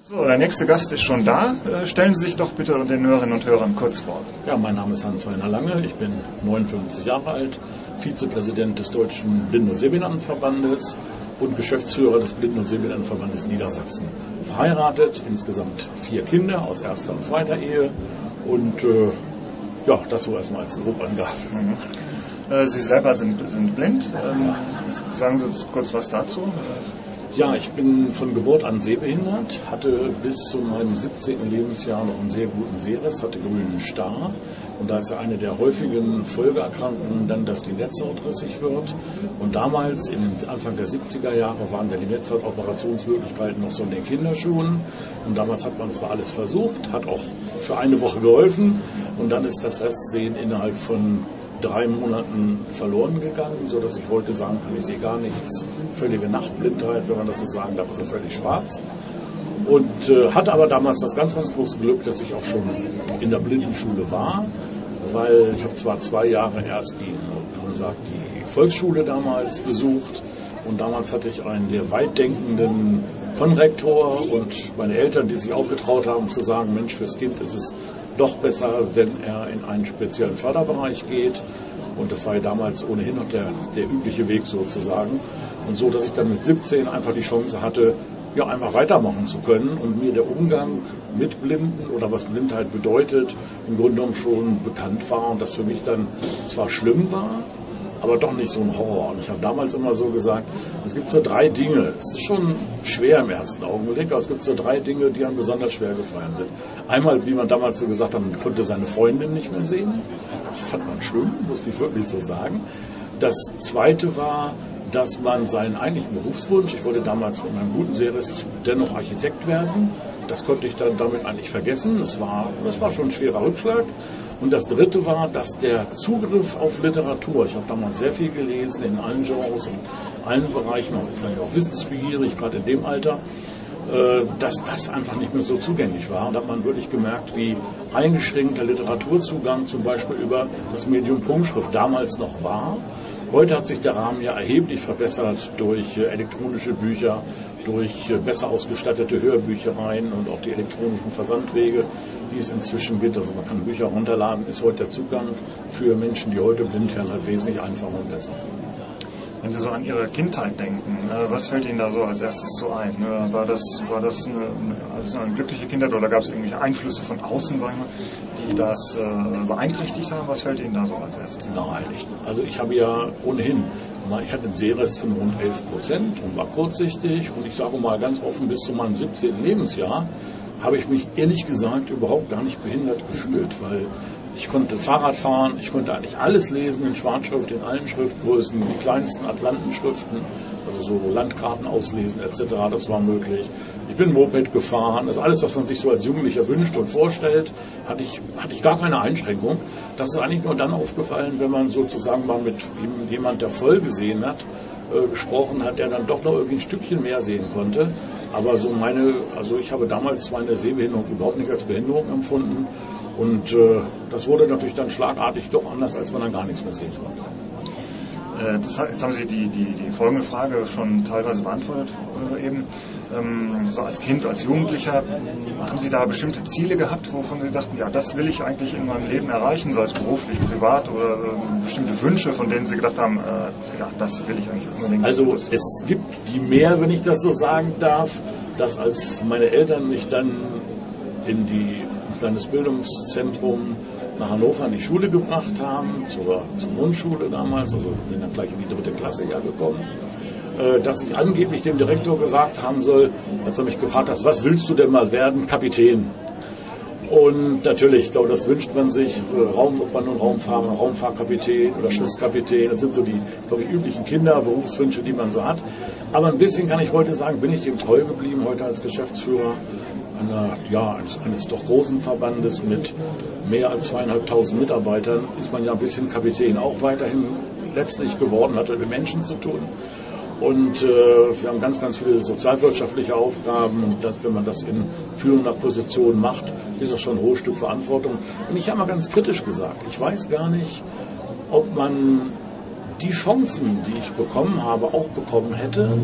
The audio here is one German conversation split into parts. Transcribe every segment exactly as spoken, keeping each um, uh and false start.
So, der nächste Gast ist schon da. Äh, stellen Sie sich doch bitte den Hörerinnen und Hörern kurz vor. Ja, mein Name ist Hans-Werner Lange, ich bin neunundfünfzig Jahre alt, Vizepräsident des Deutschen Blinden- und Sehbehindertenverbandes und Geschäftsführer des Blinden- und Sehbehindertenverbandes Niedersachsen. Verheiratet, insgesamt vier Kinder aus erster und zweiter Ehe und äh, ja, das so erstmal als Grobangabe. Mhm. Äh, Sie selber sind, sind blind. Ähm, ja. Sagen Sie uns kurz was dazu. Ja, ich bin von Geburt an sehbehindert, hatte bis zu meinem siebzehnten Lebensjahr noch einen sehr guten Sehrest, hatte grünen Star. Und da ist ja eine der häufigen Folgeerkrankungen dann, dass die Netzhaut rissig wird. Und damals, in den Anfang der siebziger Jahre, waren ja die Netzhautoperationsmöglichkeiten noch so in den Kinderschuhen. Und damals hat man zwar alles versucht, hat auch für eine Woche geholfen. Und dann ist das Restsehen innerhalb von drei Monaten verloren gegangen, so dass ich heute sagen kann, ich sehe gar nichts. Völlige Nachtblindheit, wenn man das so sagen darf, also völlig schwarz. Und äh, hatte aber damals das ganz, ganz große Glück, dass ich auch schon in der Blindenschule war, weil ich habe zwar zwei Jahre erst die, wie man sagt, die Volksschule damals besucht und damals hatte ich einen der weitdenkenden Konrektor und meine Eltern, die sich auch getraut haben zu sagen, Mensch, fürs Kind ist es doch besser, wenn er in einen speziellen Förderbereich geht. Und das war ja damals ohnehin noch der, der übliche Weg sozusagen. Und so, dass ich dann mit siebzehn einfach die Chance hatte, ja, einfach weitermachen zu können und mir der Umgang mit Blinden oder was Blindheit bedeutet, im Grunde genommen schon bekannt war und das für mich dann zwar schlimm war, aber doch nicht so ein Horror. Und ich habe damals immer so gesagt, es gibt so drei Dinge. Es ist schon schwer im ersten Augenblick, aber es gibt so drei Dinge, die einem besonders schwer gefallen sind. Einmal, wie man damals so gesagt hat, man konnte seine Freundin nicht mehr sehen. Das fand man schlimm, muss ich wirklich so sagen. Das Zweite war, dass man seinen eigentlichen Berufswunsch, ich wollte damals mit meinem guten Sehrest dennoch Architekt werden, das konnte ich dann damit eigentlich vergessen. Das war, das war schon ein schwerer Rückschlag. Und das Dritte war, dass der Zugriff auf Literatur, ich habe damals sehr viel gelesen in allen Genres und allen Bereichen, man ist dann ja auch wissensbegierig, gerade in dem Alter, dass das einfach nicht mehr so zugänglich war. Und da hat man wirklich gemerkt, wie eingeschränkt der Literaturzugang zum Beispiel über das Medium Punktschrift damals noch war. Heute hat sich der Rahmen ja erheblich verbessert durch elektronische Bücher, durch besser ausgestattete Hörbüchereien und auch die elektronischen Versandwege, die es inzwischen gibt. Also man kann Bücher runterladen, ist heute der Zugang für Menschen, die heute blind werden, halt wesentlich einfacher und besser. Wenn Sie so an Ihre Kindheit denken, was fällt Ihnen da so als erstes so ein? War das, war das eine, also eine glückliche Kindheit oder gab es irgendwelche Einflüsse von außen, sagen wir, die das äh, beeinträchtigt haben? Was fällt Ihnen da so als erstes? Nein, ich, also ich habe ja ohnehin, ich hatte einen Sehrest von rund elf Prozent und war kurzsichtig und ich sage mal ganz offen, bis zu meinem siebzehnten Lebensjahr habe ich mich ehrlich gesagt überhaupt gar nicht behindert gefühlt, weil ich konnte Fahrrad fahren, ich konnte eigentlich alles lesen in Schwarzschrift, in allen Schriftgrößen, die kleinsten Atlantenschriften, also so Landkarten auslesen et cetera, das war möglich. Ich bin Moped gefahren, also alles, was man sich so als Jugendlicher wünscht und vorstellt, hatte ich, hatte ich gar keine Einschränkung. Das ist eigentlich nur dann aufgefallen, wenn man sozusagen mal mit jemand, der voll gesehen hat, äh, gesprochen hat, der dann doch noch irgendwie ein Stückchen mehr sehen konnte. Aber so meine, also ich habe damals meine Sehbehinderung überhaupt nicht als Behinderung empfunden. Und äh, das wurde natürlich dann schlagartig doch anders, als man dann gar nichts mehr sehen konnte. Äh, das, jetzt haben Sie die, die, die folgende Frage schon teilweise beantwortet äh, eben. Ähm, so als Kind, als Jugendlicher, haben Sie da bestimmte Ziele gehabt, wovon Sie dachten, ja, das will ich eigentlich in meinem Leben erreichen, sei es beruflich, privat oder äh, bestimmte Wünsche, von denen Sie gedacht haben, äh, ja, das will ich eigentlich unbedingt. Also es gibt die mehr, wenn ich das so sagen darf, dass als meine Eltern mich dann in die ins Landesbildungszentrum nach Hannover in die Schule gebracht haben, zur, zur Grundschule damals, also bin dann gleich in die dritte Klasse ja gekommen, äh, dass ich angeblich dem Direktor gesagt haben soll, als er mich gefragt hat, was willst du denn mal werden? Kapitän. Und natürlich, ich glaube, das wünscht man sich, Raum, ob man nun Raumfahrer, Raumfahrkapitän oder Schiffskapitän, das sind so die, glaube ich, üblichen Kinderberufswünsche, die man so hat. Aber ein bisschen kann ich heute sagen, bin ich dem treu geblieben, heute als Geschäftsführer einer, ja, eines, eines doch großen Verbandes mit mehr als zweieinhalbtausend Mitarbeitern, ist man ja ein bisschen Kapitän auch weiterhin letztlich geworden, hat mit Menschen zu tun. Und äh, wir haben ganz, ganz viele sozialwirtschaftliche Aufgaben. Und das, wenn man das in führender Position macht, ist das schon ein hohes Stück Verantwortung. Und ich habe mal ganz kritisch gesagt, ich weiß gar nicht, ob man die Chancen, die ich bekommen habe, auch bekommen hätte,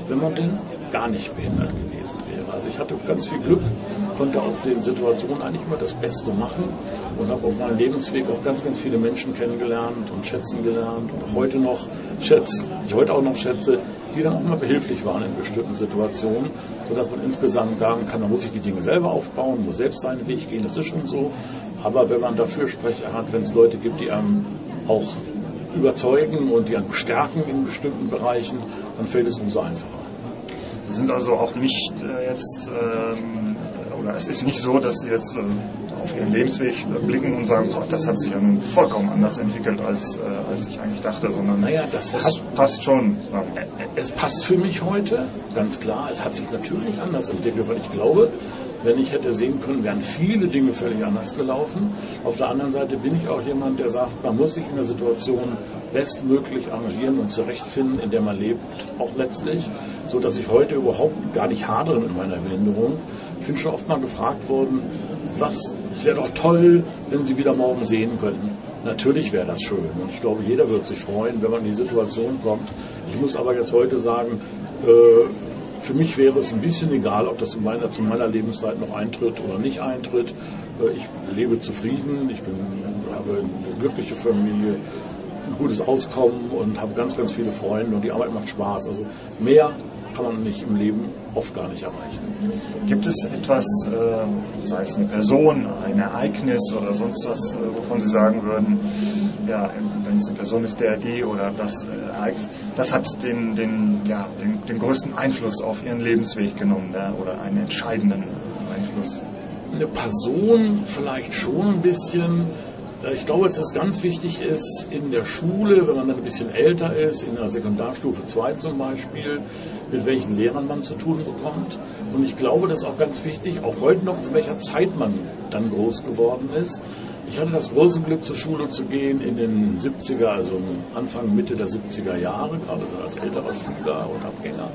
wenn man denn gar nicht behindert gewesen wäre. Also ich hatte ganz viel Glück, konnte aus den Situationen eigentlich immer das Beste machen und habe auf meinem Lebensweg auch ganz, ganz viele Menschen kennengelernt und schätzen gelernt und auch heute noch schätzt, ich heute auch noch schätze, die dann auch mal behilflich waren in bestimmten Situationen, sodass man insgesamt sagen kann, man muss sich die Dinge selber aufbauen, muss selbst seinen Weg gehen, das ist schon so. Aber wenn man dafür Sprecher hat, wenn es Leute gibt, die einem auch überzeugen und die einen bestärken in bestimmten Bereichen, dann fällt es umso einfacher. Sie sind also auch nicht äh, jetzt, ähm, oder es ist nicht so, dass Sie jetzt äh, auf Ihren Lebensweg äh, blicken und sagen, boah, das hat sich ja nun vollkommen anders entwickelt, als, äh, als ich eigentlich dachte, sondern naja, das, das hat, passt schon. Ja. Es passt für mich heute, ganz klar. Es hat sich natürlich anders entwickelt, weil ich glaube, wenn ich hätte sehen können, wären viele Dinge völlig anders gelaufen. Auf der anderen Seite bin ich auch jemand, der sagt, man muss sich in der Situation bestmöglich arrangieren und zurechtfinden, in der man lebt, auch letztlich, so dass ich heute überhaupt gar nicht hadere mit meiner Behinderung. Ich bin schon oft mal gefragt worden, was, es wäre doch toll, wenn Sie wieder morgen sehen könnten. Natürlich wäre das schön und ich glaube, jeder wird sich freuen, wenn man in die Situation kommt. Ich muss aber jetzt heute sagen, äh, für mich wäre es ein bisschen egal, ob das in meiner, zu meiner Lebenszeit noch eintritt oder nicht eintritt. Ich lebe zufrieden, ich bin, habe eine glückliche Familie, ein gutes Auskommen und habe ganz, ganz viele Freunde und die Arbeit macht Spaß. Also mehr kann man nicht im Leben oft gar nicht erreichen. Gibt es etwas, äh, sei es eine Person, ein Ereignis oder sonst was, äh, wovon Sie sagen würden, ja, wenn es eine Person ist, der, die oder das äh, Ereignis, das hat den, den, ja, den, den größten Einfluss auf Ihren Lebensweg genommen, ja, oder einen entscheidenden Einfluss? Eine Person vielleicht schon ein bisschen. Ich glaube, dass es ganz wichtig ist, in der Schule, wenn man dann ein bisschen älter ist, in der Sekundarstufe zwei zum Beispiel, mit welchen Lehrern man zu tun bekommt. Und ich glaube, das ist auch ganz wichtig, auch heute noch, in welcher Zeit man dann groß geworden ist. Ich hatte das große Glück, zur Schule zu gehen in den siebziger, also Anfang, Mitte der siebziger Jahre, gerade als älterer Schüler und Abgänger.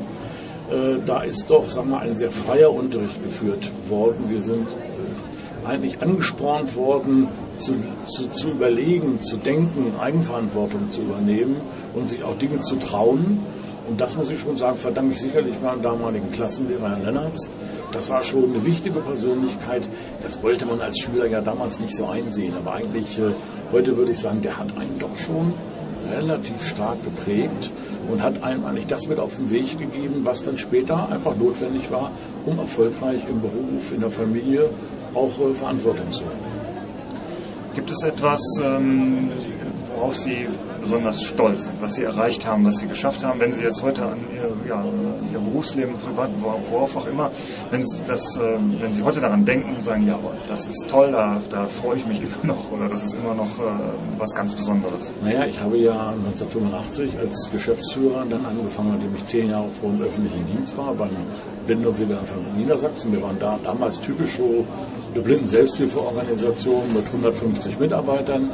Da ist doch, sagen wir, ein sehr freier Unterricht geführt worden. Wir sind eigentlich angespornt worden, zu, zu, zu überlegen, zu denken, Eigenverantwortung zu übernehmen und sich auch Dinge zu trauen. Und das muss ich schon sagen, verdanke ich sicherlich meinem damaligen Klassenlehrer, Herrn Lennertz. Das war schon eine wichtige Persönlichkeit. Das wollte man als Schüler ja damals nicht so einsehen. Aber eigentlich, äh, heute würde ich sagen, der hat einen doch schon relativ stark geprägt und hat einem eigentlich das mit auf den Weg gegeben, was dann später einfach notwendig war, um erfolgreich im Beruf, in der Familie auch äh, Verantwortung zu nehmen. Gibt es etwas, ähm, worauf Sie besonders stolz sind, was Sie erreicht haben, was Sie geschafft haben, wenn Sie jetzt heute an Ihr, ja, Ihr Berufsleben, privat, worauf auch immer, wenn Sie, das, ähm, wenn Sie heute daran denken und sagen, ja, das ist toll, da, da freue ich mich immer noch oder das ist immer noch äh, was ganz Besonderes? Naja, ich habe ja neunzehnhundertfünfundachtzig als Geschäftsführer dann angefangen, nachdem ich zehn Jahre vor dem öffentlichen Dienst war, beim Blinden- und Sehbehindertenverband Niedersachsen. Wir waren da damals typisch so eine Blinden-Selbsthilfeorganisation mit hundertfünfzig Mitarbeitern.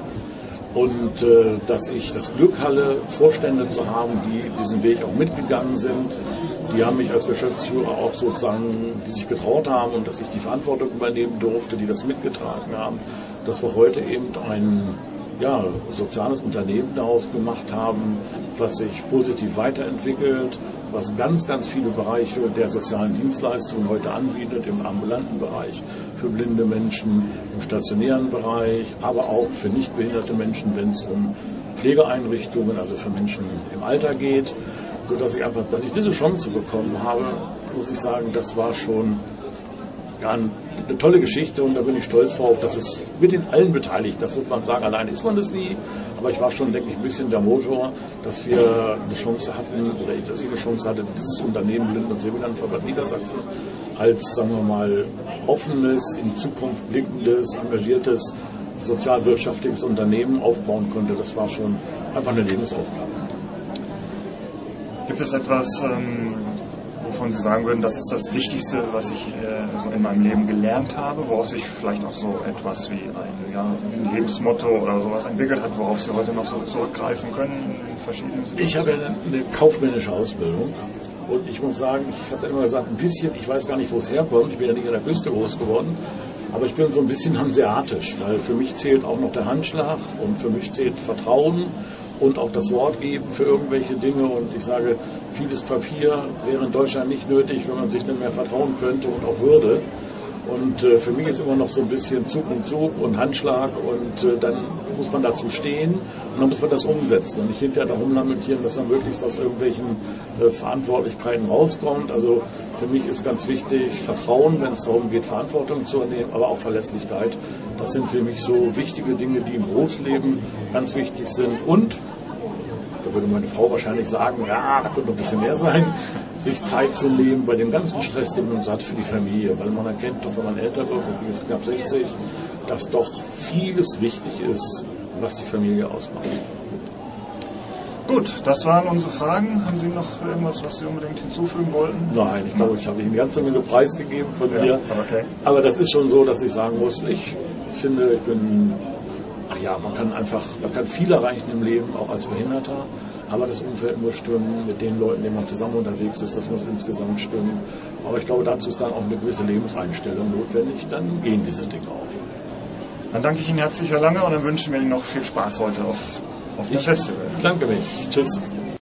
Und äh, dass ich das Glück hatte, Vorstände zu haben, die diesen Weg auch mitgegangen sind. Die haben mich als Geschäftsführer auch sozusagen, die sich getraut haben und dass ich die Verantwortung übernehmen durfte, die das mitgetragen haben. Dass wir heute eben ein ja, soziales Unternehmen daraus gemacht haben, was sich positiv weiterentwickelt, was ganz, ganz viele Bereiche der sozialen Dienstleistungen heute anbietet, im ambulanten Bereich, für blinde Menschen, im stationären Bereich, aber auch für nichtbehinderte Menschen, wenn es um Pflegeeinrichtungen, also für Menschen im Alter geht, sodass ich einfach, dass ich diese Chance bekommen habe, muss ich sagen, das war schon ja, eine tolle Geschichte und da bin ich stolz drauf, dass es mit den allen beteiligt, das wird man sagen, allein ist man das nie, aber ich war schon, denke ich, ein bisschen der Motor, dass wir eine Chance hatten, oder ich, dass ich eine Chance hatte, dieses Unternehmen Blinden- und Sehbehindertenverband Niedersachsen als, sagen wir mal, offenes, in Zukunft blickendes, engagiertes, sozialwirtschaftliches Unternehmen aufbauen konnte. Das war schon einfach eine Lebensaufgabe. Gibt es etwas, ähm, wovon Sie sagen würden, das ist das Wichtigste, was ich äh, so in meinem Leben gelernt habe, woraus sich vielleicht auch so etwas wie ein, ja, ein Lebensmotto oder sowas entwickelt hat, worauf Sie heute noch so zurückgreifen können in verschiedenen Situationen? Ich habe eine, eine kaufmännische Ausbildung und ich muss sagen, ich habe immer gesagt, ein bisschen, ich weiß gar nicht, wo es herkommt, ich bin ja nicht an der Küste groß geworden, aber ich bin so ein bisschen hanseatisch, weil für mich zählt auch noch der Handschlag und für mich zählt Vertrauen und auch das Wort geben für irgendwelche Dinge. Und ich sage, vieles Papier wäre in Deutschland nicht nötig, wenn man sich dann mehr vertrauen könnte und auch würde. Und äh, für mich ist immer noch so ein bisschen Zug um Zug und Handschlag und äh, dann muss man dazu stehen und dann muss man das umsetzen und nicht hinterher darum lamentieren, dass man möglichst aus irgendwelchen äh, Verantwortlichkeiten rauskommt. Also für mich ist ganz wichtig Vertrauen, wenn es darum geht, Verantwortung zu übernehmen, aber auch Verlässlichkeit. Das sind für mich so wichtige Dinge, die im Berufsleben ganz wichtig sind. Und da würde meine Frau wahrscheinlich sagen, ja, da könnte noch ein bisschen mehr sein, sich Zeit zu nehmen bei dem ganzen Stress, den man so hat für die Familie. Weil man erkennt, doch wenn man älter wird, und jetzt knapp sechzig, dass doch vieles wichtig ist, was die Familie ausmacht. Gut, das waren unsere Fragen. Haben Sie noch irgendwas, was Sie unbedingt hinzufügen wollten? Nein, ich glaube, ich habe Ihnen eine ganze Menge preisgegeben von ja, mir. Okay. Aber das ist schon so, dass ich sagen muss, ich finde, ich bin... Ach ja, man kann einfach, man kann viel erreichen im Leben, auch als Behinderter, aber das Umfeld muss stimmen, mit den Leuten, mit denen man zusammen unterwegs ist, das muss insgesamt stimmen. Aber ich glaube, dazu ist dann auch eine gewisse Lebenseinstellung notwendig, dann gehen diese Dinge auch. Dann danke ich Ihnen herzlich, Herr Lange, und dann wünschen wir Ihnen noch viel Spaß heute auf, auf dem Festival. Danke mich. Tschüss.